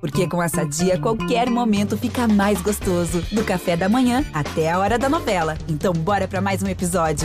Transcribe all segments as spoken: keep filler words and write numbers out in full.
Porque com a Sadia, qualquer momento fica mais gostoso. Do café da manhã até a hora da novela. Então bora pra mais um episódio.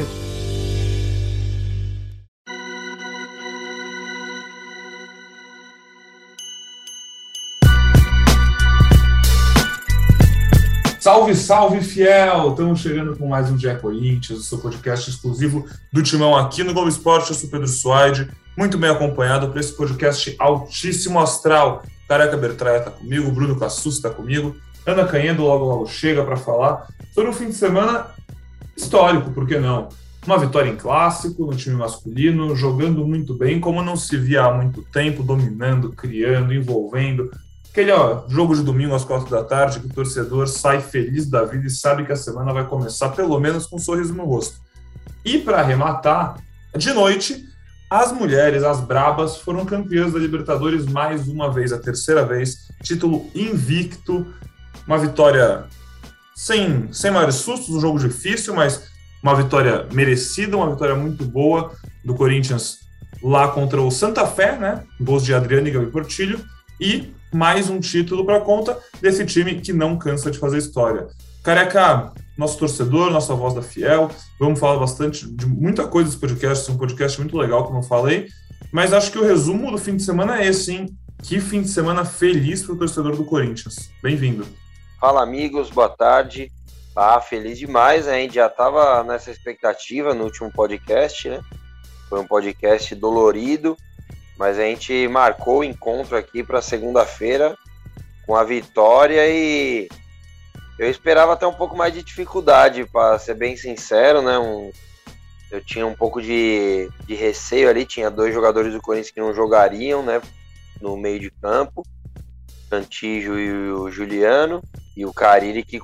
Salve, salve, fiel! Estamos chegando com mais um Dia Corinthians, o seu podcast exclusivo do Timão aqui no Globo Esporte. Eu sou Pedro Suaide, muito bem acompanhado por esse podcast altíssimo astral. Careca Bertraia está comigo, Bruno Cassus está comigo, Ana Canhedo logo logo chega para falar sobre um fim de semana histórico, por que não? Uma vitória em clássico, no time masculino, jogando muito bem, como não se via há muito tempo, dominando, criando, envolvendo. Aquele ó, jogo de domingo às quatro da tarde, que o torcedor sai feliz da vida e sabe que a semana vai começar pelo menos com um sorriso no rosto. E para arrematar, de noite, as mulheres, as brabas, foram campeãs da Libertadores mais uma vez, a terceira vez, título invicto, uma vitória sem, sem maiores sustos, um jogo difícil, mas uma vitória merecida, uma vitória muito boa do Corinthians lá contra o Santa Fé, né? Gols de Adriano e Gabi Portillo, e mais um título para conta desse time que não cansa de fazer história. Careca, nosso torcedor, nossa voz da fiel, vamos falar bastante de muita coisa desse podcast, é um podcast muito legal, como eu falei, mas acho que o resumo do fim de semana é esse, hein? Que fim de semana feliz para o torcedor do Corinthians. Bem-vindo. Fala, amigos, boa tarde. Ah, feliz demais, né? A gente já estava nessa expectativa no último podcast, né? Foi um podcast dolorido, mas a gente marcou o encontro aqui para segunda-feira com a vitória e eu esperava até um pouco mais de dificuldade, para ser bem sincero, né? Um, eu tinha um pouco de, de receio ali, tinha dois jogadores do Corinthians que não jogariam, né? No meio de campo, o Cantillo e o Juliano, e o Carille, que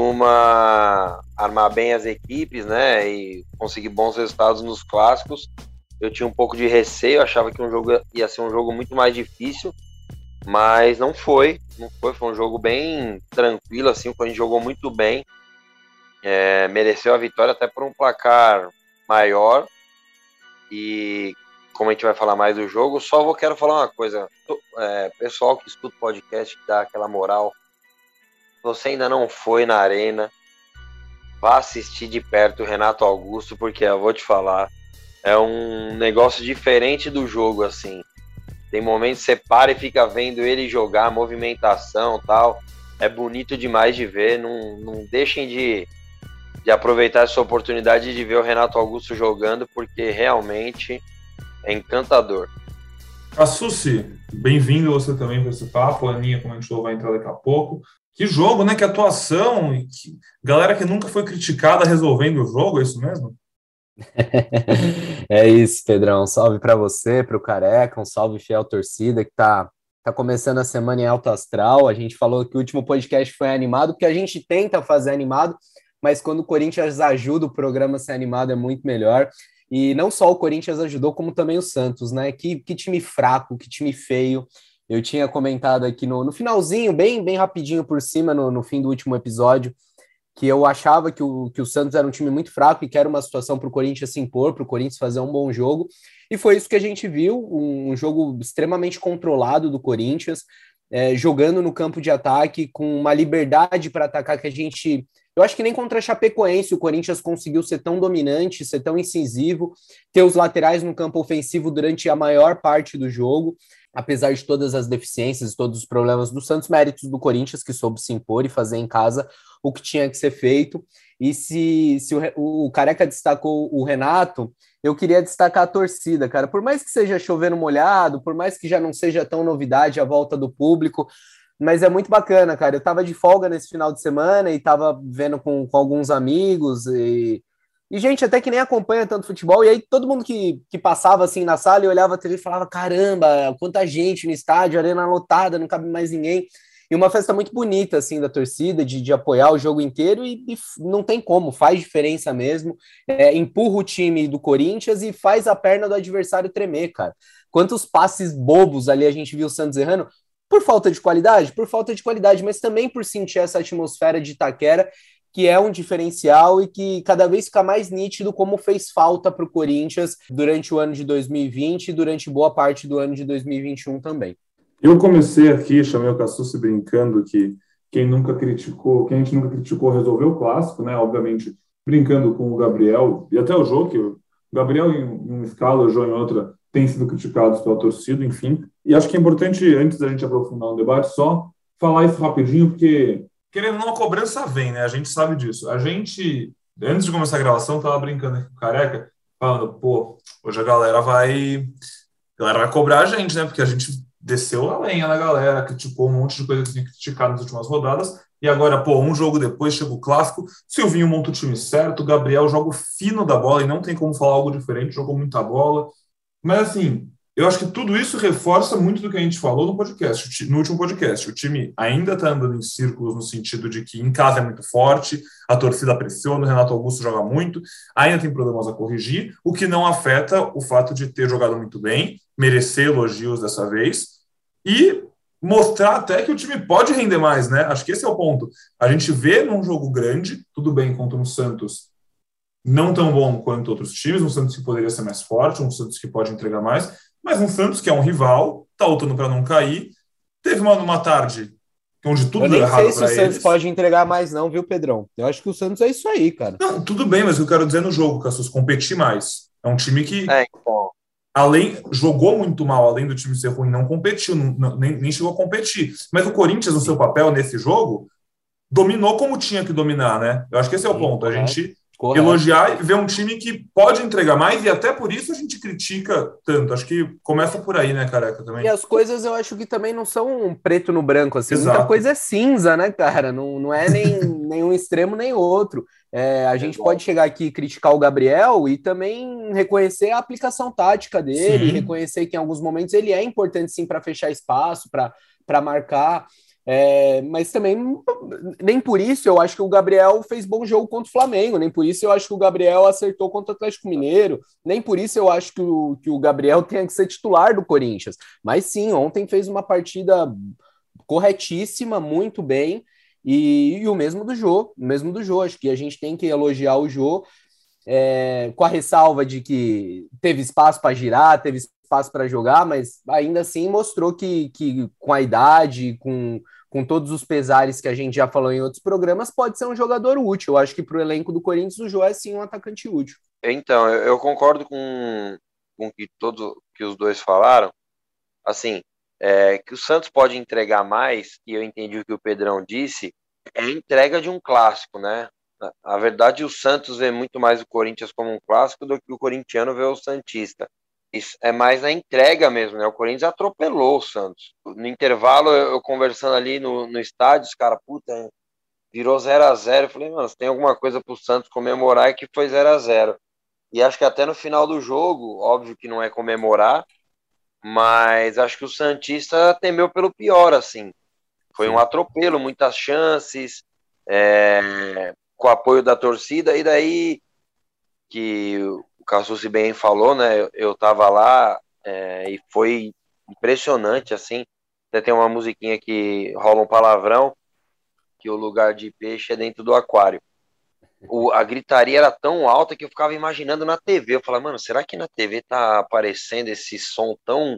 costuma armar bem as equipes, né? E conseguir bons resultados nos clássicos. Eu tinha um pouco de receio, achava que um jogo ia ser um jogo muito mais difícil, mas não foi, não foi, foi um jogo bem tranquilo, assim, o Corinthians jogou muito bem, é, mereceu a vitória até por um placar maior, e como a gente vai falar mais do jogo, só vou, quero falar uma coisa, é, pessoal que escuta o podcast, que dá aquela moral, se você ainda não foi na arena, vá assistir de perto o Renato Augusto, porque eu vou te falar, é um negócio diferente do jogo, assim. Tem momentos que você para e fica vendo ele jogar, movimentação e tal. É bonito demais de ver. Não, não deixem de, de aproveitar essa oportunidade de ver o Renato Augusto jogando, porque realmente é encantador. A Susi, bem-vindo você também para esse papo. A Aninha, como a gente vai entrar daqui a pouco. Que jogo, né? Que atuação. Que... Galera que nunca foi criticada resolvendo o jogo, é isso mesmo? É isso, Pedrão, um salve para você, para o Careca, um salve fiel torcida que tá, tá começando a semana em alto astral. A gente falou que o último podcast foi animado, porque a gente tenta fazer animado, mas quando o Corinthians ajuda o programa a ser animado é muito melhor. E não só o Corinthians ajudou, como também o Santos, né? Que, que time fraco, que time feio. Eu tinha comentado aqui no, no finalzinho, bem, bem rapidinho por cima, no, no fim do último episódio, que eu achava que o, que o Santos era um time muito fraco e que era uma situação para o Corinthians se impor, para o Corinthians fazer um bom jogo, e foi isso que a gente viu, um, um jogo extremamente controlado do Corinthians, é, jogando no campo de ataque, com uma liberdade para atacar que a gente... Eu acho que nem contra a Chapecoense o Corinthians conseguiu ser tão dominante, ser tão incisivo, ter os laterais no campo ofensivo durante a maior parte do jogo, apesar de todas as deficiências e todos os problemas do Santos, méritos do Corinthians, que soube se impor e fazer em casa o que tinha que ser feito. E se, se o, o Careca destacou o Renato, eu queria destacar a torcida, cara. Por mais que seja chovendo molhado, por mais que já não seja tão novidade a volta do público, mas é muito bacana, cara. Eu tava de folga nesse final de semana e tava vendo com, com alguns amigos e... E gente até que nem acompanha tanto futebol, e aí todo mundo que, que passava assim na sala e olhava a T V e falava, caramba, quanta gente no estádio, arena lotada, não cabe mais ninguém. E uma festa muito bonita, assim, da torcida, de, de apoiar o jogo inteiro, e, e não tem como, faz diferença mesmo, é, empurra o time do Corinthians e faz a perna do adversário tremer, cara. Quantos passes bobos ali a gente viu o Santos errando, por falta de qualidade? Por falta de qualidade, mas também por sentir essa atmosfera de Itaquera, que é um diferencial e que cada vez fica mais nítido como fez falta para o Corinthians durante o ano de dois mil e vinte e durante boa parte do ano de dois mil e vinte e um também. Eu comecei aqui, chamei o Cassucci brincando que quem nunca criticou, quem a gente nunca criticou resolveu o clássico, né? Obviamente, brincando com o Gabriel e até o Jô, que o Gabriel em uma escala, o Jô em outra, tem sido criticados pela torcida, enfim. E acho que é importante, antes da gente aprofundar o debate, só falar isso rapidinho, porque, querendo ou não, a cobrança vem, né? A gente sabe disso. A gente, antes de começar a gravação, tava brincando aqui com o Careca, falando, pô, hoje a galera vai, a galera vai cobrar a gente, né? Porque a gente desceu a lenha na galera, criticou um monte de coisa que tinha que criticar nas últimas rodadas, e agora, pô, um jogo depois chega o clássico, Silvinho monta o time certo, Gabriel joga o fino da bola, e não tem como falar algo diferente, jogou muita bola, mas assim, eu acho que tudo isso reforça muito do que a gente falou no podcast, no último podcast. O time ainda está andando em círculos no sentido de que em casa é muito forte, a torcida pressiona, o Renato Augusto joga muito, ainda tem problemas a corrigir, o que não afeta o fato de ter jogado muito bem, merecer elogios dessa vez, e mostrar até que o time pode render mais, né? Acho que esse é o ponto. A gente vê num jogo grande, tudo bem contra um Santos não tão bom quanto outros times, um Santos que poderia ser mais forte, um Santos que pode entregar mais, mas um Santos que é um rival, tá lutando para não cair, teve uma, uma tarde onde tudo deu errado para eles. Eu nem sei se o Santos pode entregar mais não, viu, Pedrão? Eu acho que o Santos é isso aí, cara. Não, tudo bem, mas eu quero dizer no jogo, Cassus, competir mais. É um time que, é, então. além, jogou muito mal, além do time ser ruim, não competiu, não, nem, nem chegou a competir. Mas o Corinthians, no seu papel nesse jogo, dominou como tinha que dominar, né? Eu acho que esse é o Sim, ponto. Correto. A gente... Correto. Elogiar e ver um time que pode entregar mais, e até por isso a gente critica tanto. Acho que começa por aí, né, Careca, também. E as coisas eu acho que também não são preto no branco, assim. Exato. Muita coisa é cinza, né, cara? Não, não é nem nenhum extremo nem outro. É, a gente é pode chegar aqui e criticar o Gabriel e também reconhecer a aplicação tática dele, sim. Reconhecer que em alguns momentos ele é importante sim para fechar espaço, para marcar. É, mas também nem por isso eu acho que o Gabriel fez bom jogo contra o Flamengo, nem por isso eu acho que o Gabriel acertou contra o Atlético Mineiro, nem por isso eu acho que o, que o Gabriel tenha que ser titular do Corinthians, mas sim, ontem fez uma partida corretíssima, muito bem, e, e o mesmo do Jô, o mesmo do Jô, acho que a gente tem que elogiar o Jô, é, com a ressalva de que teve espaço para girar, teve espaço para jogar, mas ainda assim mostrou que, que com a idade, com, com todos os pesares que a gente já falou em outros programas, pode ser um jogador útil. Eu acho que para o elenco do Corinthians o Jô é sim um atacante útil. Então, eu, eu concordo com o que todos que os dois falaram. Assim, é, que o Santos pode entregar mais, e eu entendi o que o Pedrão disse, é a entrega de um clássico, né? Na verdade, o Santos vê muito mais o Corinthians como um clássico do que o corintiano vê o Santista. Isso é mais na entrega mesmo, né? O Corinthians atropelou o Santos. No intervalo, eu, eu conversando ali no, no estádio, os caras, puta, virou zero a zero. Eu falei, mano, se tem alguma coisa pro Santos comemorar é que foi zero a zero. E acho que até no final do jogo, óbvio que não é comemorar, mas acho que o Santista temeu pelo pior, assim. Foi Sim. um atropelo, muitas chances, é, com o apoio da torcida, e daí que o Cassucci bem falou, né, eu, eu tava lá, é, e foi impressionante, assim, até tem uma musiquinha que rola um palavrão, que o lugar de peixe é dentro do aquário. O, a gritaria era tão alta que eu ficava imaginando na T V, eu falava, mano, será que na T V tá aparecendo esse som tão...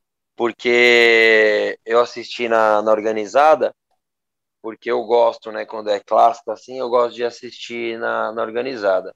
Porque eu assisti na, na organizada, porque eu gosto, né, quando é clássico assim, eu gosto de assistir na, na organizada.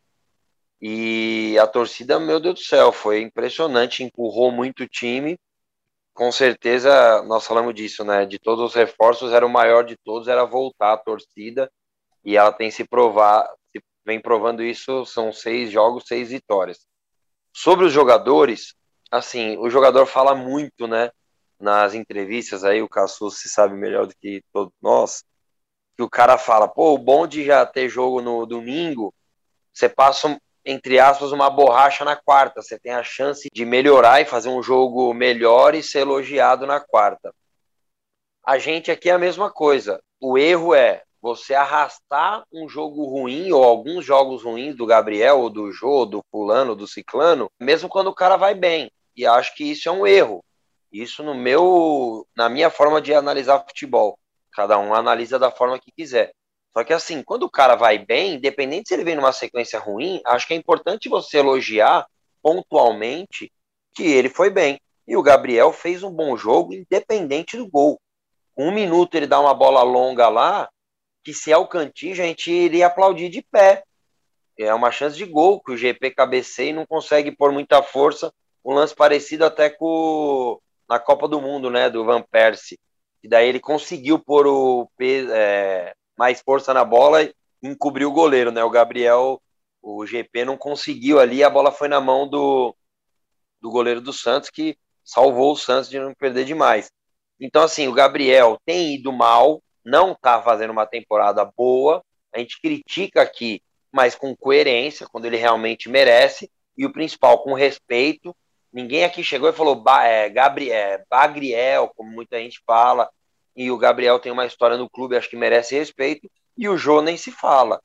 E a torcida, meu Deus do céu, foi impressionante, empurrou muito o time. Com certeza, nós falamos disso, né, de todos os reforços, era o maior de todos, era voltar a torcida, e ela tem se provar, se vem provando isso, são seis jogos, seis vitórias. Sobre os jogadores, assim, o jogador fala muito, né, nas entrevistas, aí o Cassucci sabe melhor do que todos nós, que o cara fala, pô, o bom de já ter jogo no domingo, você passa, entre aspas, uma borracha na quarta, você tem a chance de melhorar e fazer um jogo melhor e ser elogiado na quarta. A gente aqui é a mesma coisa, o erro é você arrastar um jogo ruim, ou alguns jogos ruins do Gabriel, ou do Jô, ou do fulano, ou do ciclano, mesmo quando o cara vai bem, e acho que isso é um erro, isso no meu, na minha forma de analisar futebol. Cada um analisa da forma que quiser. Só que assim, quando o cara vai bem, independente se ele vem numa sequência ruim, acho que é importante você elogiar pontualmente que ele foi bem. E o Gabriel fez um bom jogo, independente do gol. Com um minuto ele dá uma bola longa lá, que se é o Cantillo, a gente iria aplaudir de pé. É uma chance de gol, que o G P cabeceia e não consegue pôr muita força. Um lance parecido até com na Copa do Mundo, né, do Van Persie. E daí ele conseguiu pôr o é, mais força na bola e encobriu o goleiro, né? O Gabriel, o G P não conseguiu ali, a bola foi na mão do, do goleiro do Santos, que salvou o Santos de não perder demais. Então, assim, o Gabriel tem ido mal, não está fazendo uma temporada boa, a gente critica aqui, mas com coerência, quando ele realmente merece, e o principal, com respeito. Ninguém aqui chegou e falou é, Gabriel, Bagriel, como muita gente fala, e o Gabriel tem uma história no clube, acho que merece respeito, e o Jô nem se fala.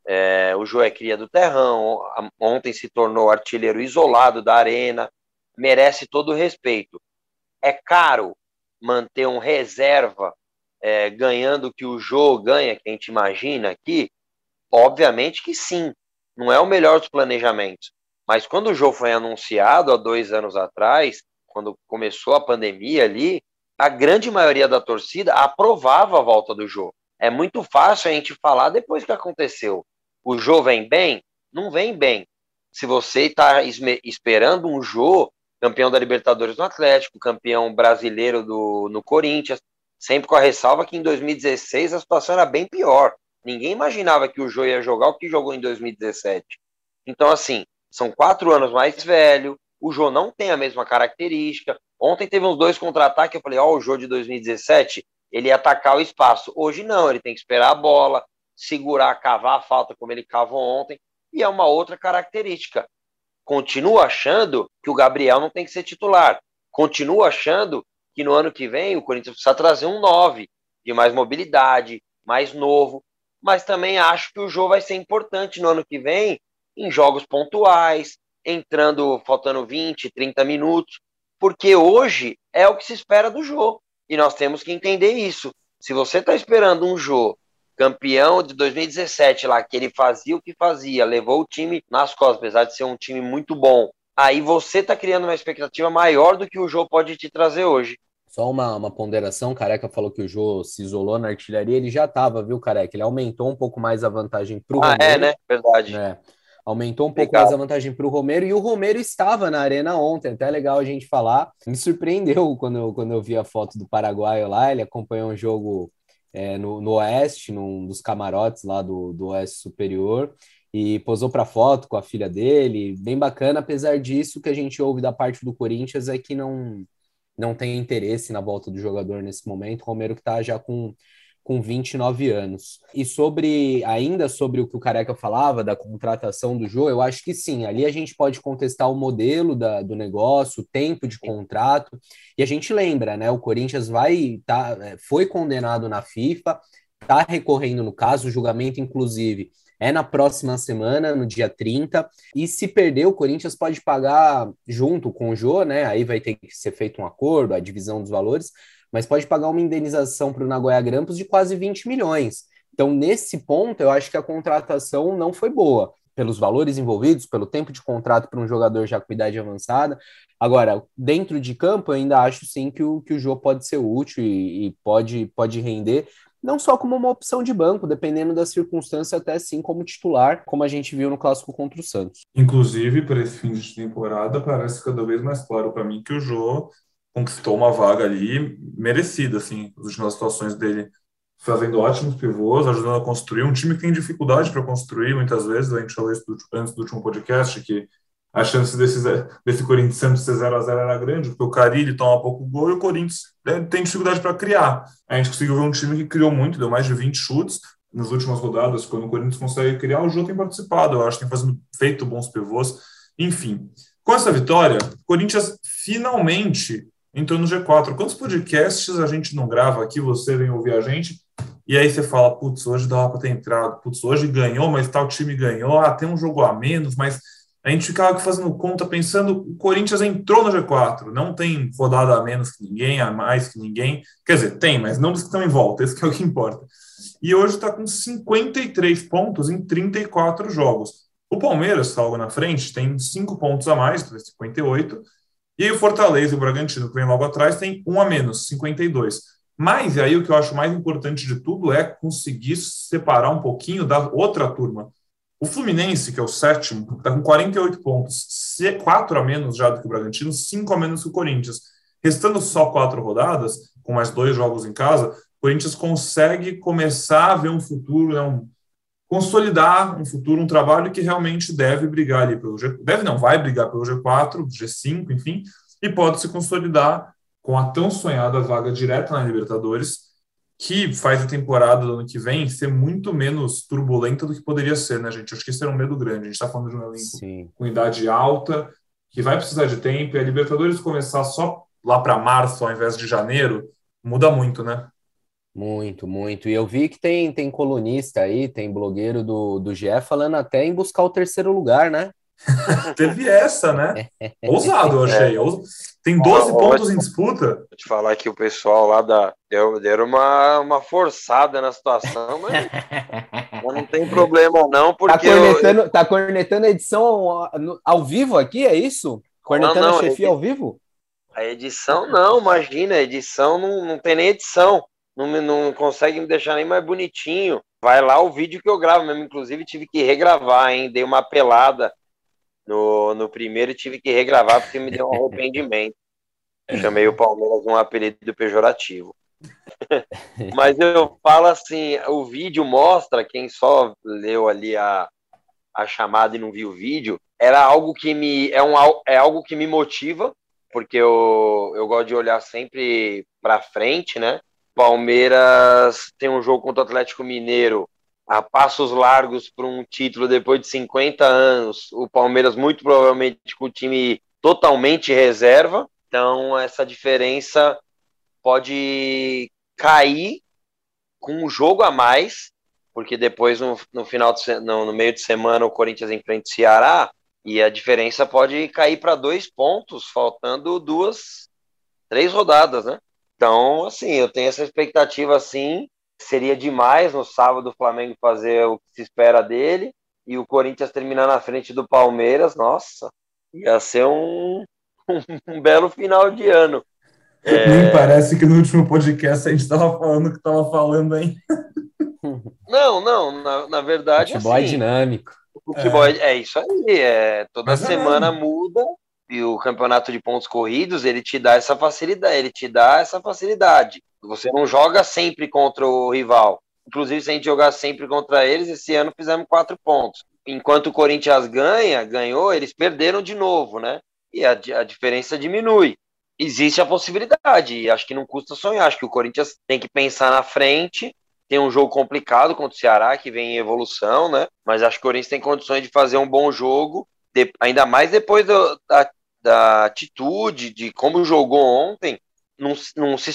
É, o Jô é cria do terrão, ontem se tornou artilheiro isolado da Arena, merece todo o respeito. É caro manter um reserva é, ganhando o que o Jô ganha, que a gente imagina aqui? Obviamente que sim, não é o melhor dos planejamentos. Mas quando o Jô foi anunciado há dois anos atrás, quando começou a pandemia ali, a grande maioria da torcida aprovava a volta do Jô. É muito fácil a gente falar depois que aconteceu. O Jô vem bem? Não vem bem. Se você está esperando um Jô, campeão da Libertadores no Atlético, campeão brasileiro do, no Corinthians, sempre com a ressalva que em dois mil e dezesseis a situação era bem pior. Ninguém imaginava que o Jô ia jogar o que jogou em dois mil e dezessete. Então, assim, são quatro anos mais velho, o Jô não tem a mesma característica. Ontem teve uns dois contra-ataques, eu falei, ó, oh, o Jô de dois mil e dezessete, ele ia atacar o espaço. Hoje não, ele tem que esperar a bola, segurar, cavar a falta como ele cavou ontem, e é uma outra característica. Continuo achando que o Gabriel não tem que ser titular. Continuo achando que no ano que vem o Corinthians precisa trazer um nove, de mais mobilidade, mais novo, mas também acho que o Jô vai ser importante no ano que vem, em jogos pontuais, entrando, faltando vinte, trinta minutos, porque hoje é o que se espera do Jô, e nós temos que entender isso. Se você está esperando um Jô, campeão de dois mil e dezessete lá, que ele fazia o que fazia, levou o time nas costas, apesar de ser um time muito bom, aí você está criando uma expectativa maior do que o Jô pode te trazer hoje. Só uma, uma ponderação, Careca falou que o Jô se isolou na artilharia, ele já estava, viu, Careca? Ele aumentou um pouco mais a vantagem para o ah, Romero. Ah, é, né? Verdade. Né? Aumentou um pouco legal. mais a vantagem para o Romero, e o Romero estava na Arena ontem, até legal a gente falar. Me surpreendeu quando eu, quando eu vi a foto do paraguaio lá, ele acompanhou um jogo é, no, no Oeste, num dos camarotes lá do, do Oeste Superior, e posou para foto com a filha dele, bem bacana. Apesar disso, o que a gente ouve da parte do Corinthians é que não, não tem interesse na volta do jogador nesse momento. O Romero que está já com... com vinte e nove anos. E sobre, ainda sobre o que o Careca falava, da contratação do Jô, eu acho que sim, ali a gente pode contestar o modelo da, do negócio, o tempo de contrato, e a gente lembra, né, o Corinthians vai, tá, foi condenado na FIFA, está recorrendo no caso, o julgamento, inclusive, é na próxima semana, no dia trinta, e se perder, o Corinthians pode pagar junto com o Jô, né, aí vai ter que ser feito um acordo, a divisão dos valores, mas pode pagar uma indenização para o Nagoya Grampus de quase vinte milhões. Então, nesse ponto, eu acho que a contratação não foi boa, pelos valores envolvidos, pelo tempo de contrato para um jogador já com idade avançada. Agora, dentro de campo, eu ainda acho sim que o, que o Jô pode ser útil e, e pode, pode render, não só como uma opção de banco, dependendo da circunstância, até sim como titular, como a gente viu no clássico contra o Santos. Inclusive, para esse fim de temporada, parece cada vez mais claro para mim que o Jô conquistou uma vaga ali merecida, assim, as últimas situações dele, fazendo ótimos pivôs, ajudando a construir um time que tem dificuldade para construir muitas vezes. A gente falou isso antes do último podcast, que a chance desse, desse Corinthians Santos ser zero a zero era grande, porque o Carille toma pouco gol e o Corinthians tem dificuldade para criar. A gente conseguiu ver um time que criou muito, deu mais de vinte chutes nas últimas rodadas. Quando o Corinthians consegue criar, o Jô tem participado, eu acho, tem feito bons pivôs. Enfim, com essa vitória, o Corinthians finalmente entrou no G quatro. Quantos podcasts a gente não grava aqui, você vem ouvir a gente, e aí você fala, putz, hoje dava para ter entrado, putz, hoje ganhou, mas tal time ganhou, ah, tem um jogo a menos, mas a gente ficava aqui fazendo conta, pensando, o Corinthians entrou no G quatro, não tem rodada a menos que ninguém, a mais que ninguém, quer dizer, tem, mas não dos que estão em volta, esse que é o que importa. E hoje está com cinquenta e três pontos em trinta e quatro jogos. O Palmeiras, está logo na frente, tem cinco pontos a mais, cinquenta e oito, E aí o Fortaleza e o Bragantino, que vem logo atrás, tem um a menos, cinquenta e dois. Mas aí o que eu acho mais importante de tudo é conseguir separar um pouquinho da outra turma. O Fluminense, que é o sétimo, está com quarenta e oito pontos, quatro a menos já do que o Bragantino, cinco a menos que o Corinthians. Restando só quatro rodadas, com mais dois jogos em casa, o Corinthians consegue começar a ver um futuro, né, um, consolidar um futuro, um trabalho que realmente deve brigar ali pelo G... Deve não, vai brigar pelo G quatro, G cinco, enfim, e pode se consolidar com a tão sonhada vaga direta na Libertadores, que faz a temporada do ano que vem ser muito menos turbulenta do que poderia ser, né, gente? Acho que esse era um medo grande. A gente está falando de um elenco Sim. com idade alta, que vai precisar de tempo, e a Libertadores começar só lá para março, ao invés de janeiro, muda muito, né? Muito, muito. E eu vi que tem, tem colunista aí, tem blogueiro do, do G E falando até em buscar o terceiro lugar, né? Teve essa, né? Ousado, eu achei. É. Tem doze ah, pontos em disputa. Vou te falar que o pessoal lá da, deu, deram uma, uma forçada na situação, mas, mas não tem problema não, porque... Tá cornetando, eu... tá cornetando a edição ao, ao vivo aqui, é isso? Cornetando não, não, a chefia ao vivo? A edição não, imagina, a edição não, não tem nem edição. Não, não consegue me deixar nem mais bonitinho. Vai lá o vídeo que eu gravo mesmo. Inclusive tive que regravar, hein? Dei uma pelada no, no primeiro e tive que regravar porque me deu um arrependimento. Chamei o Palmeiras de um apelido pejorativo. Mas eu falo assim, o vídeo mostra, quem só leu ali a, a chamada e não viu o vídeo, era algo que me, é, um, é algo que me motiva, porque eu, eu gosto de olhar sempre para frente, né? Palmeiras tem um jogo contra o Atlético Mineiro a passos largos para um título depois de cinquenta anos. O Palmeiras muito provavelmente com o time totalmente reserva. Então essa diferença pode cair com um jogo a mais, porque depois no, no final de, no, no meio de semana o Corinthians enfrenta o Ceará e a diferença pode cair para dois pontos, faltando duas, três rodadas, né? Então, assim, eu tenho essa expectativa, assim, seria demais no sábado o Flamengo fazer o que se espera dele e o Corinthians terminar na frente do Palmeiras, nossa, ia ser um, um, um belo final de ano. É... Nem parece que no último podcast a gente estava falando o que estava falando, hein? Não, não, na, na verdade, futebol assim... é dinâmico. O futebol é, é isso aí, é, toda Mas semana é muda... E o campeonato de pontos corridos, ele te dá essa facilidade, ele te dá essa facilidade. Você não joga sempre contra o rival. Inclusive, se a gente jogar sempre contra eles, esse ano fizemos quatro pontos. Enquanto o Corinthians ganha, ganhou, eles perderam de novo, né? E a, a diferença diminui. Existe a possibilidade, e acho que não custa sonhar. Acho que o Corinthians tem que pensar na frente. Tem um jogo complicado contra o Ceará, que vem em evolução, né? Mas acho que o Corinthians tem condições de fazer um bom jogo, de, ainda mais depois do, da da atitude, de como jogou ontem, não, não se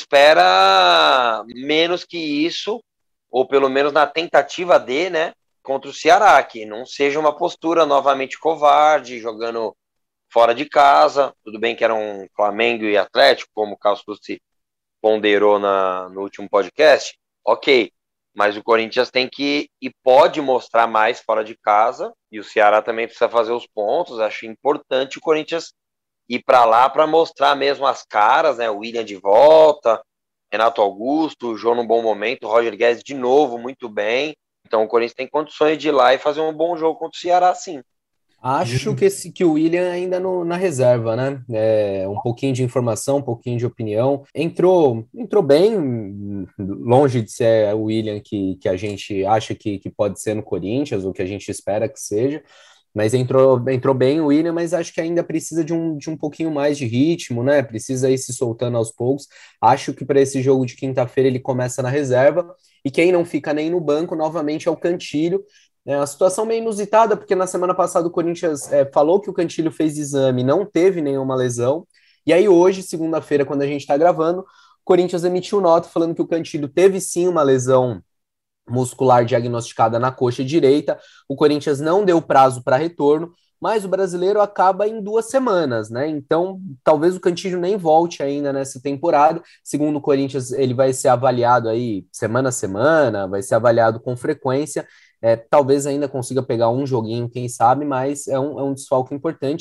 espera menos que isso, ou pelo menos na tentativa de, né, contra o Ceará, que não seja uma postura novamente covarde, jogando fora de casa. Tudo bem que era um Flamengo e Atlético, como o Carlos se ponderou na, no último podcast, ok, mas o Corinthians tem que e pode mostrar mais fora de casa, e o Ceará também precisa fazer os pontos. Acho importante o Corinthians ir para lá para mostrar mesmo as caras, né? O William de volta, Renato Augusto, o João num bom momento, o Roger Guedes de novo, muito bem. Então o Corinthians tem condições de ir lá e fazer um bom jogo contra o Ceará, sim. Acho que, esse, que o William ainda no, na reserva, né? É, um pouquinho de informação, um pouquinho de opinião. Entrou, entrou bem, longe de ser o William que, que a gente acha que, que pode ser no Corinthians, ou que a gente espera que seja. Mas entrou, entrou bem o William, mas acho que ainda precisa de um, de um pouquinho mais de ritmo, né? Precisa ir se soltando aos poucos. Acho que para esse jogo de quinta-feira ele começa na reserva. E quem não fica nem no banco, novamente, é o Cantilho. É uma situação meio inusitada, porque na semana passada o Corinthians é, falou que o Cantilho fez exame, não teve nenhuma lesão. E aí hoje, segunda-feira, quando a gente está gravando, o Corinthians emitiu nota falando que o Cantilho teve sim uma lesão muscular diagnosticada na coxa direita. O Corinthians não deu prazo para retorno, mas o brasileiro acaba em duas semanas, né? Então, talvez o Cantillo nem volte ainda nessa temporada. Segundo o Corinthians, ele vai ser avaliado aí semana a semana, vai ser avaliado com frequência. É, talvez ainda consiga pegar um joguinho, quem sabe, mas é um, é um desfalque importante.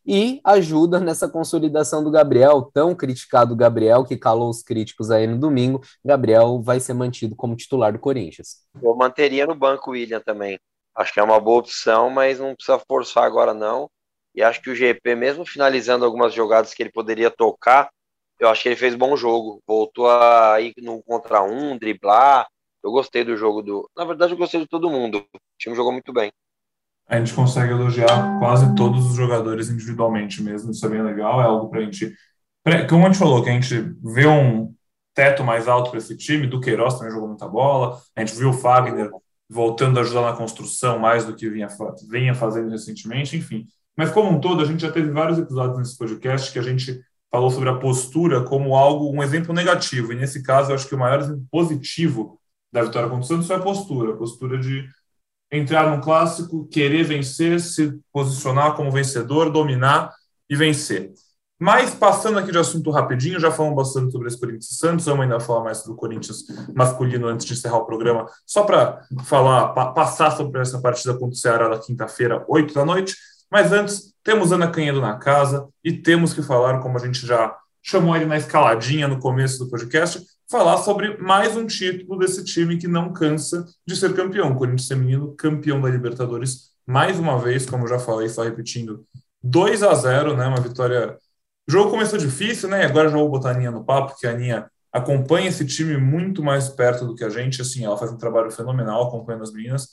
e ajuda nessa consolidação do Gabriel, tão criticado Gabriel, que calou os críticos aí no domingo. Gabriel vai ser mantido como titular do Corinthians. Eu manteria no banco o William também. Acho que é uma boa opção, mas não precisa forçar agora não. E acho que o G P, mesmo finalizando algumas jogadas que ele poderia tocar, eu acho que ele fez bom jogo. Voltou a ir no contra um, driblar. Eu gostei do jogo do... Na verdade, eu gostei de todo mundo. O time jogou muito bem. A gente consegue elogiar quase todos os jogadores individualmente mesmo. Isso é bem legal. É algo pra gente... Como a gente falou, que a gente vê um teto mais alto para esse time. Do Queiroz também jogou muita bola. A gente viu o Fagner voltando a ajudar na construção mais do que vinha, vinha fazendo recentemente. Enfim. Mas como um todo, a gente já teve vários episódios nesse podcast que a gente falou sobre a postura como algo, um exemplo negativo. E nesse caso, eu acho que o maior exemplo positivo da vitória contra o Santos foi a postura. A postura de entrar no clássico, querer vencer, se posicionar como vencedor, dominar e vencer. Mas, passando aqui de assunto rapidinho, já falamos bastante sobre esse Corinthians e Santos, vamos ainda falar mais sobre o Corinthians masculino antes de encerrar o programa, só para falar, pa- passar sobre essa partida contra o Ceará na quinta-feira, oito da noite. Mas antes, temos Ana Canhedo na casa e temos que falar, como a gente já chamou ele na escaladinha no começo do podcast, falar sobre mais um título desse time que não cansa de ser campeão. O Corinthians feminino, campeão da Libertadores, mais uma vez, como eu já falei, só repetindo, dois a zero, né, uma vitória... O jogo começou difícil, né, e agora já vou botar a Aninha no papo, porque a Aninha acompanha esse time muito mais perto do que a gente, assim, ela faz um trabalho fenomenal acompanhando as meninas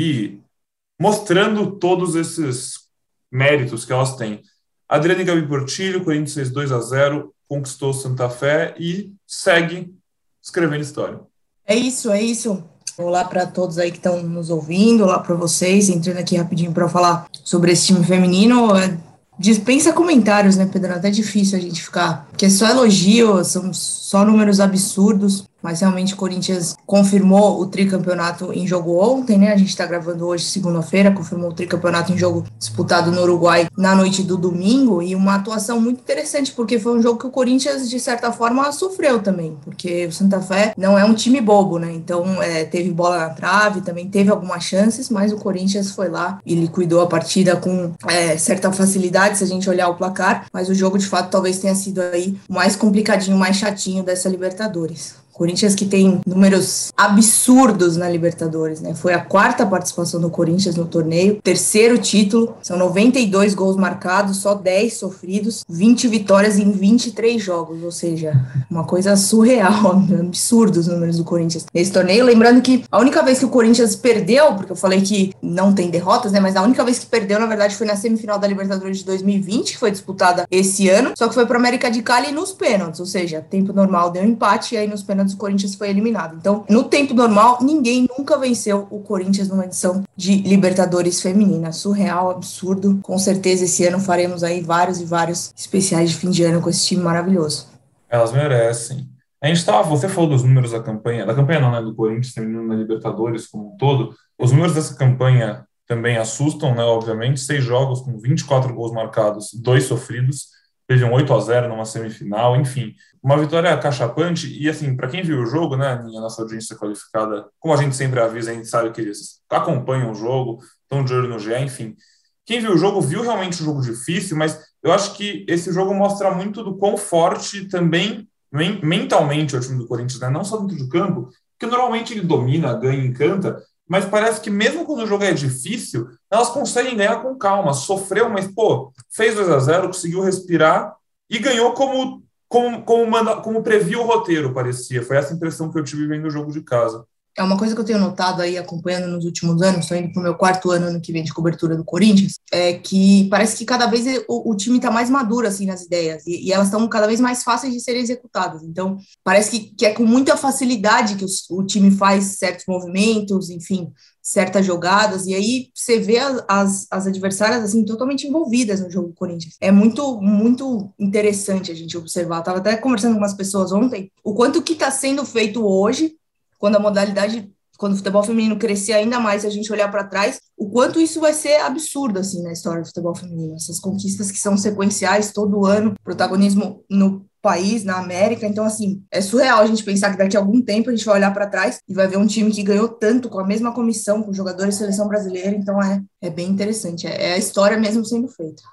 e mostrando todos esses méritos que elas têm. Adriana e Gabi Portilho, Corinthians fez dois a zero, conquistou Santa Fé e segue escrevendo história. É isso, é isso. Olá para todos aí que estão nos ouvindo, olá para vocês, entrando aqui rapidinho para falar sobre esse time feminino. Dispensa comentários, né, Pedro? É até difícil a gente ficar, porque é só elogio, são só números absurdos, mas realmente o Corinthians confirmou o tricampeonato em jogo ontem, né? A gente tá gravando hoje, segunda-feira, confirmou o tricampeonato em jogo disputado no Uruguai na noite do domingo, e uma atuação muito interessante, porque foi um jogo que o Corinthians, de certa forma, sofreu também, porque o Santa Fé não é um time bobo, né? Então, é, teve bola na trave, também teve algumas chances, mas o Corinthians foi lá e liquidou a partida com é, certa facilidade, se a gente olhar o placar, mas o jogo, de fato, talvez tenha sido aí o mais complicadinho, o mais chatinho dessa Libertadores. Corinthians que tem números absurdos na Libertadores, né? Foi a quarta participação do Corinthians no torneio, terceiro título, são noventa e dois gols marcados, só dez sofridos, vinte vitórias em vinte e três jogos, ou seja, uma coisa surreal, absurdos os números do Corinthians nesse torneio. Lembrando que a única vez que o Corinthians perdeu, porque eu falei que não tem derrotas, né? Mas a única vez que perdeu, na verdade, foi na semifinal da Libertadores de dois mil e vinte, que foi disputada esse ano, só que foi para o América de Cali nos pênaltis, ou seja, tempo normal deu empate e aí nos pênaltis o Corinthians foi eliminado. Então, no tempo normal, ninguém nunca venceu o Corinthians numa edição de Libertadores feminina. Surreal, absurdo. Com certeza esse ano faremos aí vários e vários especiais de fim de ano com esse time maravilhoso. Elas merecem. A gente tava, você falou dos números da campanha, da campanha não, né, do Corinthians feminino na Libertadores como um todo. Os números dessa campanha também assustam, né, obviamente. Seis jogos com vinte e quatro gols marcados, dois sofridos. Teve um oito a zero numa semifinal, enfim. Uma vitória acachapante, e assim, para quem viu o jogo, né, a nossa audiência qualificada, como a gente sempre avisa, a gente sabe que eles acompanham o jogo, estão de olho no G E, enfim. Quem viu o jogo, viu realmente um jogo difícil, mas eu acho que esse jogo mostra muito do quão forte também, mentalmente, é o time do Corinthians, né, não só dentro do campo, porque normalmente ele domina, ganha, encanta, mas parece que mesmo quando o jogo é difícil, elas conseguem ganhar com calma. Sofreu, mas, pô, fez dois a zero, conseguiu respirar e ganhou como, como, como, manda, como previa o roteiro, parecia. Foi essa impressão que eu tive vendo o jogo de casa. É uma coisa que eu tenho notado aí, acompanhando nos últimos anos, estou indo para o meu quarto ano, ano que vem, de cobertura do Corinthians, é que parece que cada vez o, o time está mais maduro, assim, nas ideias, e, e elas estão cada vez mais fáceis de serem executadas. Então, parece que, que é com muita facilidade que o, o time faz certos movimentos, enfim, certas jogadas, e aí você vê as, as adversárias, assim, totalmente envolvidas no jogo do Corinthians. É muito, muito interessante a gente observar. Eu estava até conversando com umas pessoas ontem, o quanto que está sendo feito hoje, quando a modalidade, quando o futebol feminino crescer ainda mais, se a gente olhar para trás, o quanto isso vai ser absurdo, assim, na história do futebol feminino. Essas conquistas que são sequenciais todo ano, protagonismo no país, na América. Então, assim, é surreal a gente pensar que daqui a algum tempo a gente vai olhar para trás e vai ver um time que ganhou tanto com a mesma comissão, com jogadores de seleção brasileira. Então, é, é bem interessante. É, é a história mesmo sendo feita.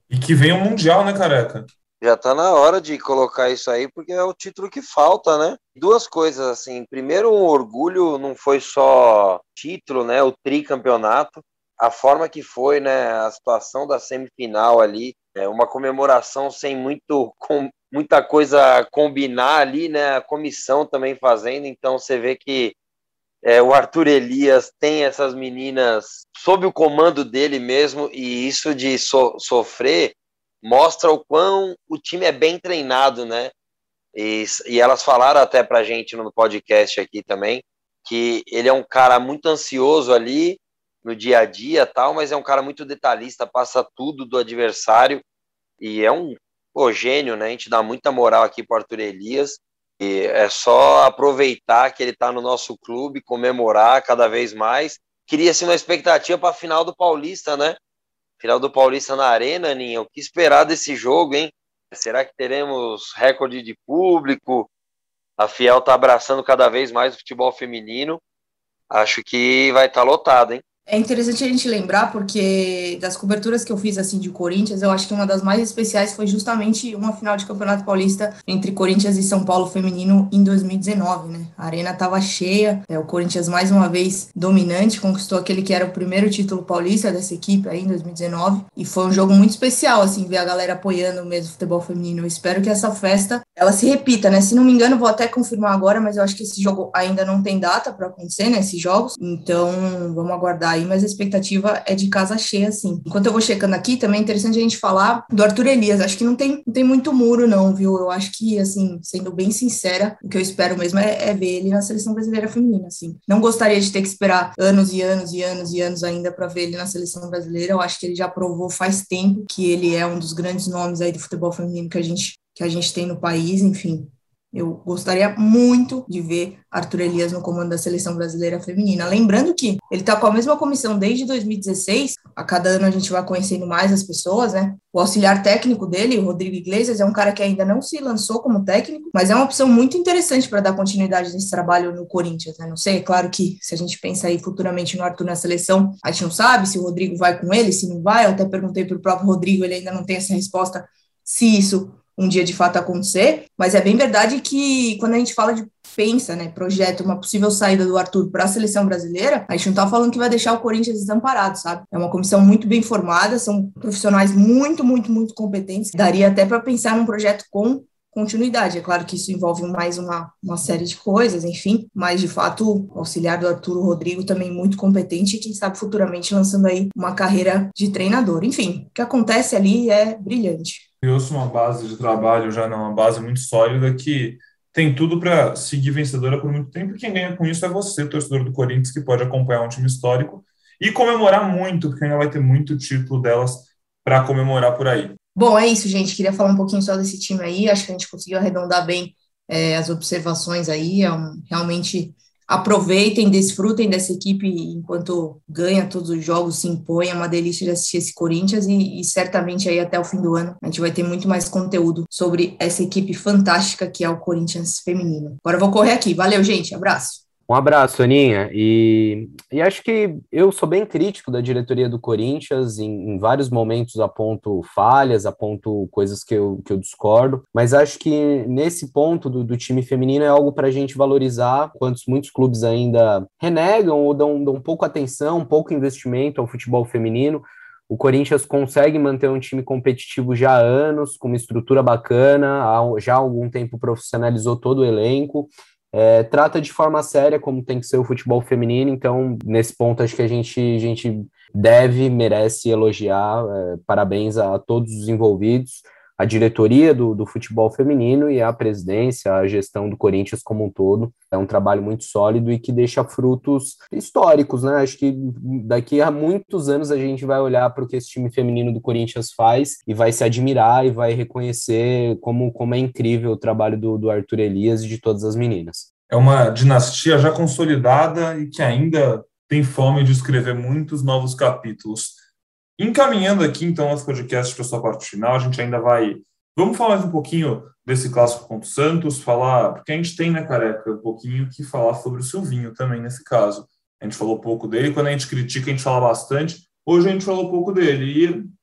E que vem o Mundial, né, Careca? Já tá na hora de colocar isso aí, porque é o título que falta, né? Duas coisas, assim. Primeiro, um orgulho não foi só título, né? O tricampeonato. A forma que foi, né? A situação da semifinal ali. É uma comemoração sem muito, com, muita coisa combinar ali, né? A comissão também fazendo. Então, você vê que é, o Arthur Elias tem essas meninas sob o comando dele mesmo. E isso de so, sofrer mostra o quão o time é bem treinado, né? E, e elas falaram até pra gente no podcast aqui também, que ele é um cara muito ansioso ali no dia a dia, tal, mas é um cara muito detalhista, passa tudo do adversário, e é um pô, gênio, né? A gente dá muita moral aqui pro Arthur Elias, e é só aproveitar que ele tá no nosso clube, comemorar cada vez mais. Cria-se uma expectativa para a final do Paulista, né? Final do Paulista na Arena, Ninho. O que esperar desse jogo, hein? Será que teremos recorde de público? A Fiel tá abraçando cada vez mais o futebol feminino. Acho que vai estar tá lotado, hein? É interessante a gente lembrar, porque das coberturas que eu fiz assim de Corinthians, eu acho que uma das mais especiais foi justamente uma final de Campeonato Paulista entre Corinthians e São Paulo feminino em dois mil e dezenove, né? A arena estava cheia, é, o Corinthians mais uma vez dominante, conquistou aquele que era o primeiro título paulista dessa equipe aí em dois mil e dezenove, e foi um jogo muito especial, assim, ver a galera apoiando mesmo o futebol feminino. Eu espero que essa festa, ela se repita, né? Se não me engano, vou até confirmar agora, mas eu acho que esse jogo ainda não tem data para acontecer, né? Esses jogos, então vamos aguardar aí, mas a expectativa é de casa cheia, sim. Enquanto eu vou checando aqui, também é interessante a gente falar do Arthur Elias. Acho que não tem, não tem muito muro, não, viu? Eu acho que, assim, sendo bem sincera, o que eu espero mesmo é, é ver ele na seleção brasileira feminina, assim. Não gostaria de ter que esperar anos e anos e anos e anos ainda para ver ele na seleção brasileira. Eu acho que ele já provou faz tempo que ele é um dos grandes nomes aí do futebol feminino que a gente, que a gente tem no país, enfim. Eu gostaria muito de ver Arthur Elias no comando da seleção brasileira feminina. Lembrando que ele está com a mesma comissão desde dois mil e dezesseis. A cada ano a gente vai conhecendo mais as pessoas, né? O auxiliar técnico dele, o Rodrigo Iglesias, é um cara que ainda não se lançou como técnico, mas é uma opção muito interessante para dar continuidade nesse trabalho no Corinthians, né? Não sei, é claro que se a gente pensar aí futuramente no Arthur na seleção, a gente não sabe se o Rodrigo vai com ele, se não vai. Eu até perguntei para o próprio Rodrigo, ele ainda não tem essa resposta, se isso um dia de fato acontecer, mas é bem verdade que quando a gente fala de pensa, né, projeto, uma possível saída do Arthur para a seleção brasileira, a gente não tá falando que vai deixar o Corinthians desamparado, sabe? É uma comissão muito bem formada, são profissionais muito, muito, muito competentes, daria até para pensar num projeto com continuidade. É claro que isso envolve mais uma, uma série de coisas, enfim, mas de fato o auxiliar do Arthur, o Rodrigo, também muito competente e quem sabe futuramente lançando aí uma carreira de treinador. Enfim, o que acontece ali é brilhante. Criou-se uma base de trabalho já, não, uma base muito sólida que tem tudo para seguir vencedora por muito tempo, e quem ganha com isso é você, torcedor do Corinthians, que pode acompanhar um time histórico e comemorar muito, porque ainda vai ter muito título delas para comemorar por aí. Bom, é isso, gente. Queria falar um pouquinho só desse time aí. Acho que a gente conseguiu arredondar bem é, as observações aí. É um, realmente aproveitem, desfrutem dessa equipe enquanto ganha todos os jogos, se impõe. É uma delícia de assistir esse Corinthians e, e certamente aí até o fim do ano a gente vai ter muito mais conteúdo sobre essa equipe fantástica que é o Corinthians feminino. Agora eu vou correr aqui. Valeu, gente. Abraço. Um abraço, Aninha, e, e acho que eu sou bem crítico da diretoria do Corinthians, em, em vários momentos aponto falhas, aponto coisas que eu, que eu discordo, mas acho que nesse ponto do, do time feminino é algo para a gente valorizar, enquanto muitos clubes ainda renegam ou dão, dão pouco atenção, pouco investimento ao futebol feminino. O Corinthians consegue manter um time competitivo já há anos, com uma estrutura bacana, já há algum tempo profissionalizou todo o elenco. É, trata de forma séria como tem que ser o futebol feminino, então nesse ponto acho que a gente, a gente deve, merece elogiar, é, parabéns a, a todos os envolvidos, a diretoria do, do futebol feminino e a presidência, a gestão do Corinthians como um todo. É um trabalho muito sólido e que deixa frutos históricos, né? Acho que daqui a muitos anos a gente vai olhar para o que esse time feminino do Corinthians faz e vai se admirar e vai reconhecer como, como é incrível o trabalho do, do Arthur Elias e de todas as meninas. É uma dinastia já consolidada e que ainda tem fome de escrever muitos novos capítulos. Encaminhando aqui, então, nosso podcast para a sua parte final, a gente ainda vai... Vamos falar mais um pouquinho desse clássico contra o Santos, falar... Porque a gente tem, né, Careca, um pouquinho que falar sobre o Silvinho também, nesse caso. A gente falou pouco dele, quando a gente critica, a gente fala bastante. Hoje a gente falou pouco dele. E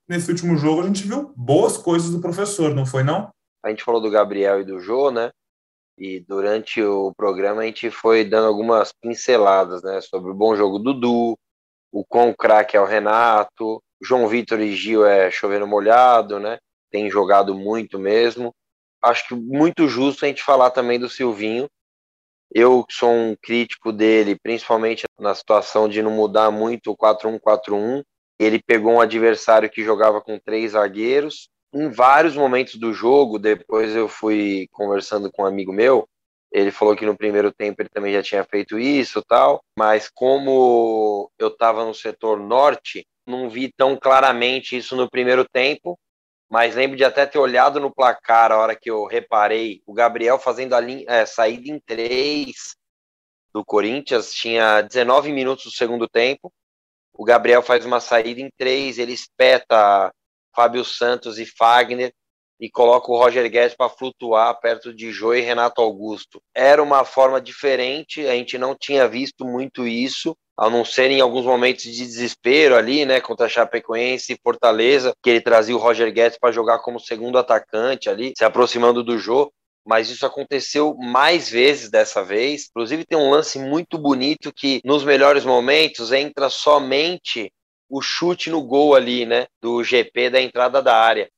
nesse último jogo a gente viu boas coisas do professor, não foi não? A gente falou do Gabriel e do Jô, né? E durante o programa a gente foi dando algumas pinceladas, né? Sobre o bom jogo do Dudu, o quão craque é o Renato, João Vitor e Gil é chovendo molhado, né? Tem jogado muito mesmo. Acho que muito justo a gente falar também do Silvinho. Eu sou um crítico dele, principalmente na situação de não mudar muito o quatro um quatro um. Ele pegou um adversário que jogava com três zagueiros. Em vários momentos do jogo, depois eu fui conversando com um amigo meu, ele falou que no primeiro tempo ele também já tinha feito isso e tal, mas como eu estava no setor norte, não vi tão claramente isso no primeiro tempo, mas lembro de até ter olhado no placar a hora que eu reparei o Gabriel fazendo a linha, é, saída em três do Corinthians, tinha dezenove minutos do segundo tempo, o Gabriel faz uma saída em três, ele espeta Fábio Santos e Fagner e coloca o Roger Guedes para flutuar perto de Jô e Renato Augusto. Era uma forma diferente, a gente não tinha visto muito isso, a não ser em alguns momentos de desespero ali, né, contra a Chapecoense e Fortaleza, que ele trazia o Roger Guedes para jogar como segundo atacante ali, se aproximando do Jô, mas isso aconteceu mais vezes dessa vez. Inclusive tem um lance muito bonito que nos melhores momentos entra somente o chute no gol ali, né, do G P da entrada da área.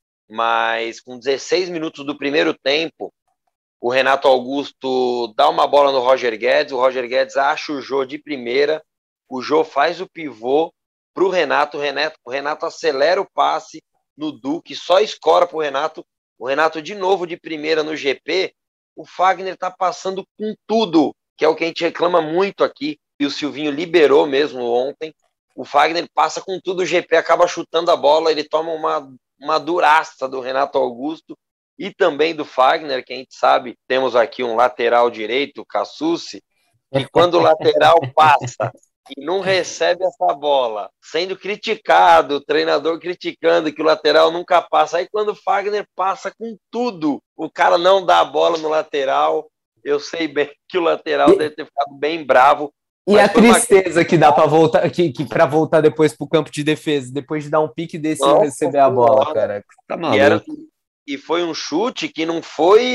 Mas com dezesseis minutos do primeiro tempo, o Renato Augusto dá uma bola no Roger Guedes, o Roger Guedes acha o Jô de primeira, o Jô faz o pivô pro Renato, o Renato, o Renato acelera o passe no Duque, só escora pro Renato, o Renato de novo de primeira no G P, o Fagner tá passando com tudo, que é o que a gente reclama muito aqui, e o Silvinho liberou mesmo ontem. O Fagner passa com tudo, o G P acaba chutando a bola, ele toma uma, uma duraça do Renato Augusto e também do Fagner, que a gente sabe, temos aqui um lateral direito, o Cassucci, que quando o lateral passa e não recebe essa bola, sendo criticado, o treinador criticando que o lateral nunca passa, aí quando o Fagner passa com tudo, o cara não dá a bola no lateral, eu sei bem que o lateral deve ter ficado bem bravo. E mas a tristeza uma... que dá para voltar, que, que para voltar depois pro campo de defesa, depois de dar um pique desse e receber a bola, cara. Tá maluco. E, era, e foi um chute que não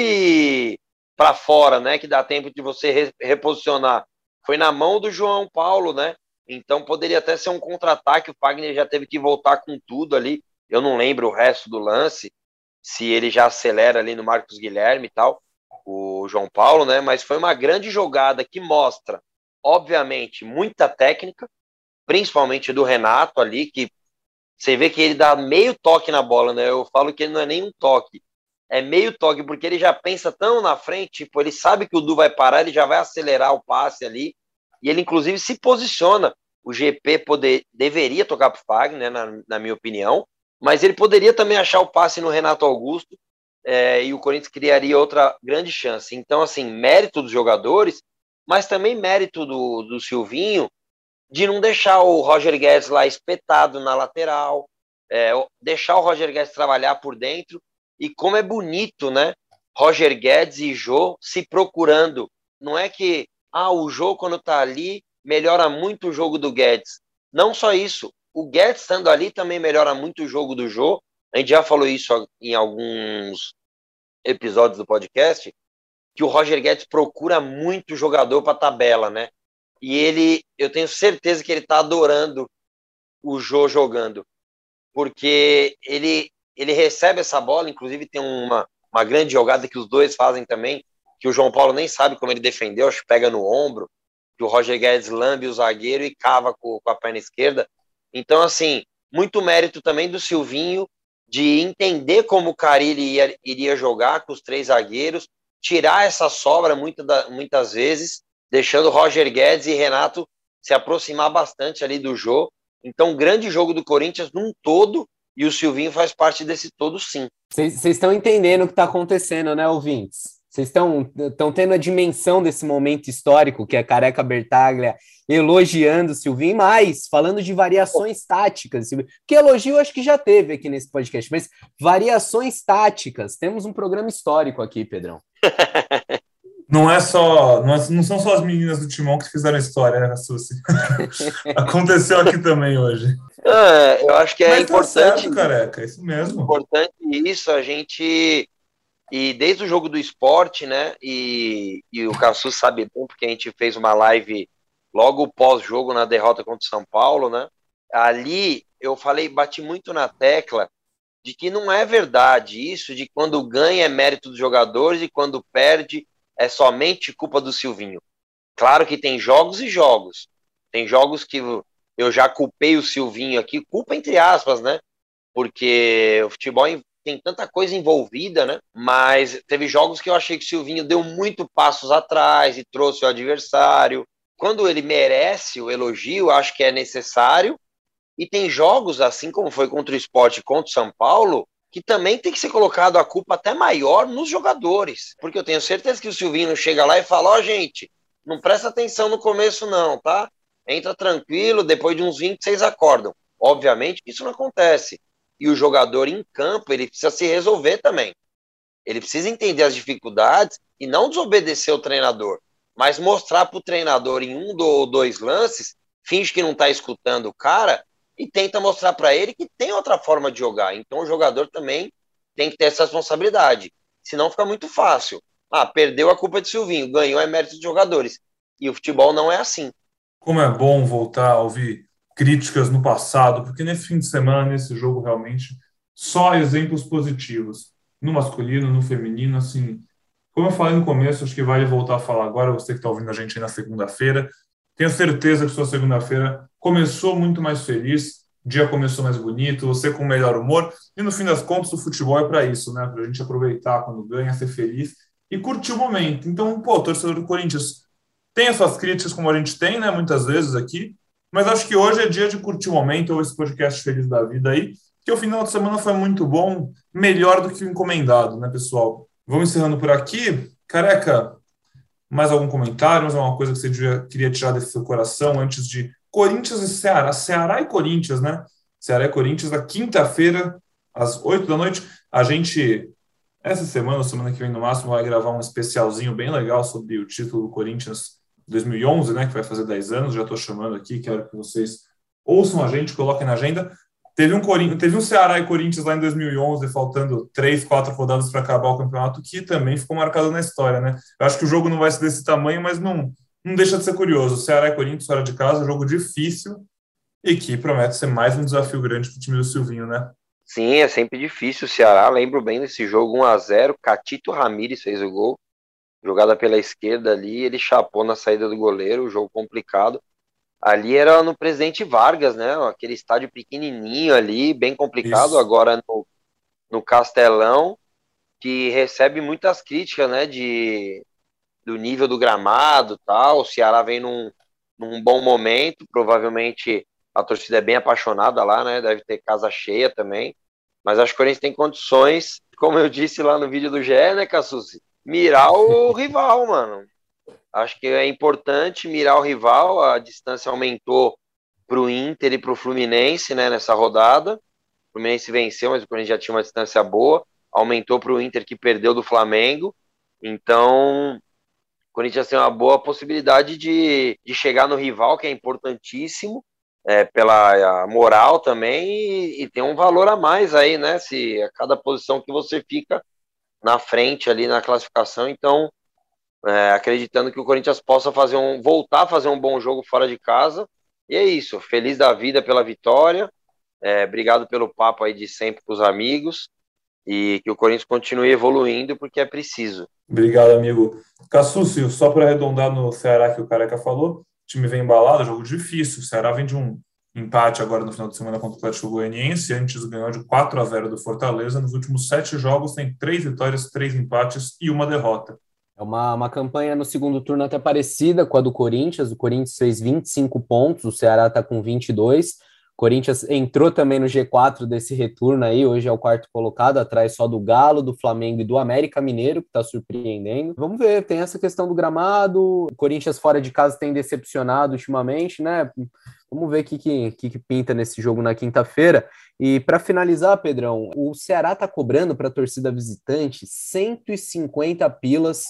foi para fora, né? Que dá tempo de você re, reposicionar. Foi na mão do João Paulo, né? Então poderia até ser um contra-ataque. O Fagner já teve que voltar com tudo ali. Eu não lembro o resto do lance, se ele já acelera ali no Marcos Guilherme e tal, o João Paulo, né? Mas foi uma grande jogada que mostra, obviamente, muita técnica, principalmente do Renato ali, que você vê que ele dá meio toque na bola, né? Eu falo que ele não é nem um toque, é meio toque, porque ele já pensa tão na frente, tipo, ele sabe que o Du vai parar, ele já vai acelerar o passe ali, e ele inclusive se posiciona. O G P poder, deveria tocar pro Fagner, né, na, na minha opinião, mas ele poderia também achar o passe no Renato Augusto, é, e o Corinthians criaria outra grande chance. Então, assim, mérito dos jogadores, mas também mérito do, do Silvinho de não deixar o Roger Guedes lá espetado na lateral, é, deixar o Roger Guedes trabalhar por dentro, e como é bonito, né? Roger Guedes e Jô se procurando. Não é que ah, o Jô, quando tá ali, melhora muito o jogo do Guedes. Não só isso, o Guedes estando ali também melhora muito o jogo do Jô. A gente já falou isso em alguns episódios do podcast, que o Roger Guedes procura muito jogador para tabela, né? E ele, eu tenho certeza que ele tá adorando o Jô jogando, porque ele, ele recebe essa bola, inclusive tem uma, uma grande jogada que os dois fazem também, que o João Paulo nem sabe como ele defendeu, acho que pega no ombro, que o Roger Guedes lambe o zagueiro e cava com, com a perna esquerda. Então, assim, muito mérito também do Silvinho de entender como o Carille ia, iria jogar com os três zagueiros, tirar essa sobra muita da, muitas vezes, deixando Roger Guedes e Renato se aproximar bastante ali do Jô. Então, grande jogo do Corinthians num todo, e o Silvinho faz parte desse todo, sim. Vocês estão entendendo o que está acontecendo, né, ouvintes? Vocês estão tendo a dimensão desse momento histórico, que é Careca Bertaglia elogiando o Silvinho, mas falando de variações táticas, que elogio acho que já teve aqui nesse podcast, mas variações táticas. Temos um programa histórico aqui, Pedrão. não é só, não, é, não são só as meninas do Timão que fizeram a história, né, Suzy? Aconteceu aqui também hoje. É, eu acho que é Mas importante, tá certo, careca, é isso mesmo. Importante isso, a gente, e desde o jogo do esporte, né, e, e o Cassu sabe bem, porque a gente fez uma live logo pós-jogo na derrota contra o São Paulo, né, ali eu falei, bati muito na tecla de que não é verdade isso, de quando ganha é mérito dos jogadores e quando perde é somente culpa do Silvinho. Claro que tem jogos e jogos, tem jogos que eu já culpei o Silvinho aqui, culpa entre aspas, né, porque o futebol tem tanta coisa envolvida, né? Mas teve jogos que eu achei que o Silvinho deu muito passos atrás e trouxe o adversário. Quando ele merece o elogio, acho que é necessário. E tem jogos, assim como foi contra o Sport e contra o São Paulo, que também tem que ser colocado a culpa até maior nos jogadores. Porque eu tenho certeza que o Silvinho não chega lá e fala, ó, oh, gente, não presta atenção no começo não, tá? Entra tranquilo, depois de uns vinte, vocês acordam. Obviamente, isso não acontece. E o jogador em campo, ele precisa se resolver também. Ele precisa entender as dificuldades e não desobedecer o treinador, mas mostrar para o treinador em um ou dois lances, finge que não está escutando o cara e tenta mostrar para ele que tem outra forma de jogar. Então o jogador também tem que ter essa responsabilidade. Senão fica muito fácil. Ah, perdeu, a culpa é de Silvinho, ganhou é mérito dos jogadores. E o futebol não é assim. Como é bom voltar a ouvir críticas no passado, porque nesse fim de semana, nesse jogo, realmente, só exemplos positivos. No masculino, no feminino, assim... Como eu falei no começo, acho que vale voltar a falar agora, você que está ouvindo a gente aí na segunda-feira. Tenho certeza que sua segunda-feira começou muito mais feliz, o dia começou mais bonito, você com melhor humor, e no fim das contas o futebol é para isso, né? Para a gente aproveitar quando ganha, ser feliz e curtir o momento. Então, pô, torcedor do Corinthians, tem as suas críticas como a gente tem, né, muitas vezes aqui, mas acho que hoje é dia de curtir o momento, ou esse podcast feliz da vida aí, que o final de semana foi muito bom, melhor do que o encomendado, né, pessoal? Vamos encerrando por aqui. Careca, mais algum comentário, mais alguma coisa que você devia, queria tirar desse seu coração antes de Corinthians e Ceará, Ceará e Corinthians, né? Ceará e Corinthians, na quinta-feira, às oito da noite. A gente, essa semana, ou semana que vem no máximo, vai gravar um especialzinho bem legal sobre o título do Corinthians dois mil e onze, né, que vai fazer dez anos, já estou chamando aqui, quero que vocês ouçam a gente, coloquem na agenda. Teve um, Corin... Teve um Ceará e Corinthians lá em dois mil e onze, faltando três, quatro rodadas para acabar o campeonato, que também ficou marcado na história, né? Eu acho que o jogo não vai ser desse tamanho, mas não, não deixa de ser curioso. Ceará e Corinthians fora de casa, jogo difícil e que promete ser mais um desafio grande para o time do Silvinho, né? Sim, é sempre difícil o Ceará, lembro bem desse jogo um a zero, Catito Ramírez fez o gol, jogada pela esquerda ali, ele chapou na saída do goleiro, jogo complicado. Ali era no Presidente Vargas, né? Aquele estádio pequenininho ali, bem complicado. Isso. Agora no, no Castelão, que recebe muitas críticas, né? De, do nível do gramado e tal. O Ceará vem num, num bom momento. Provavelmente a torcida é bem apaixonada lá, né? Deve ter casa cheia também. Mas acho que o Corinthians tem condições, como eu disse lá no vídeo do G E, né, Cassucci? Mirar o rival, mano. Acho que é importante mirar o rival, a distância aumentou para o Inter e para o Fluminense, né, nessa rodada. O Fluminense venceu, mas o Corinthians já tinha uma distância boa, aumentou para o Inter que perdeu do Flamengo, então o Corinthians tem uma boa possibilidade de, de chegar no rival, que é importantíssimo, é, pela moral também, e, e tem um valor a mais aí, né, se a cada posição que você fica na frente ali na classificação, então É, acreditando que o Corinthians possa fazer um, voltar a fazer um bom jogo fora de casa. E é isso, feliz da vida pela vitória, é, obrigado pelo papo aí de sempre com os amigos, e que o Corinthians continue evoluindo, porque é preciso. Obrigado, amigo. Cassucci, só para arredondar no Ceará que o Careca falou, o time vem embalado, jogo difícil, o Ceará vem de um empate agora no final de semana contra o Atlético Goianiense, antes ganhou de quatro a zero do Fortaleza, nos últimos sete jogos tem três vitórias, três empates e uma derrota. É uma, uma campanha no segundo turno até parecida com a do Corinthians. O Corinthians fez vinte e cinco pontos, o Ceará está com vinte e dois. O Corinthians entrou também no G quatro desse retorno aí, hoje é o quarto colocado, atrás só do Galo, do Flamengo e do América Mineiro, que está surpreendendo. Vamos ver, tem essa questão do gramado, o Corinthians fora de casa tem decepcionado ultimamente, né? Vamos ver o que, que, que pinta nesse jogo na quinta-feira. E para finalizar, Pedrão, o Ceará está cobrando para a torcida visitante cento e cinquenta pilas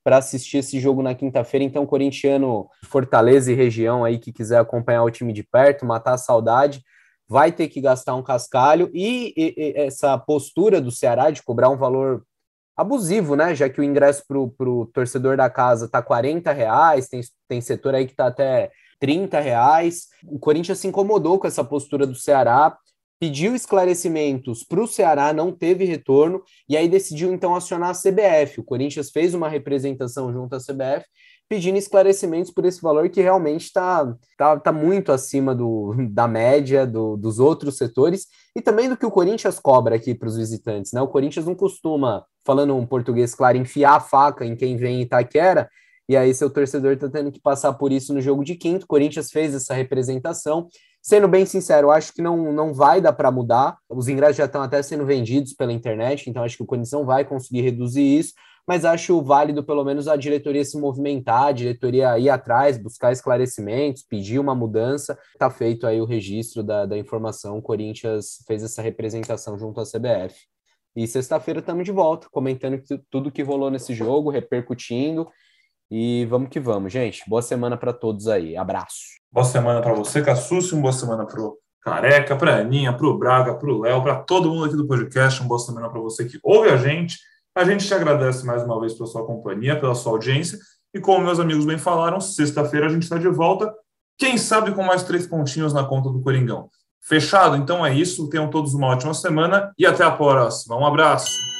para assistir esse jogo na quinta-feira. Então, corintiano, Fortaleza e região aí que quiser acompanhar o time de perto, matar a saudade, vai ter que gastar um cascalho. E, e, e essa postura do Ceará de cobrar um valor abusivo, né? Já que o ingresso para o torcedor da casa tá quarenta reais, tem, tem setor aí que tá até trinta reais. O Corinthians se incomodou com essa postura do Ceará, pediu esclarecimentos para o Ceará, não teve retorno, e aí decidiu então acionar a C B F. O Corinthians fez uma representação junto à C B F, pedindo esclarecimentos por esse valor que realmente está tá, tá muito acima do, da média do, dos outros setores, e também do que o Corinthians cobra aqui para os visitantes, né? O Corinthians não costuma, falando um português claro, enfiar a faca em quem vem em Itaquera, e aí seu torcedor está tendo que passar por isso no jogo de quinto. O Corinthians fez essa representação. Sendo bem sincero, eu acho que não, não vai dar para mudar. Os ingressos já estão até sendo vendidos pela internet, então acho que o Corinthians não vai conseguir reduzir isso, mas acho válido pelo menos a diretoria se movimentar, a diretoria ir atrás, buscar esclarecimentos, pedir uma mudança. Está feito aí o registro da, da informação, o Corinthians fez essa representação junto à C B F. E sexta-feira estamos de volta, comentando tudo que rolou nesse jogo, repercutindo, e vamos que vamos, gente. Boa semana para todos aí, abraço. Boa semana para você, Cassucci, uma boa semana para o Careca, para a Aninha, para o Braga, para o Léo, para todo mundo aqui do podcast. Uma boa semana para você que ouve a gente. A gente te agradece mais uma vez pela sua companhia, pela sua audiência. E como meus amigos bem falaram, sexta-feira a gente está de volta. Quem sabe com mais três pontinhos na conta do Coringão. Fechado? Então é isso. Tenham todos uma ótima semana e até a próxima. Um abraço.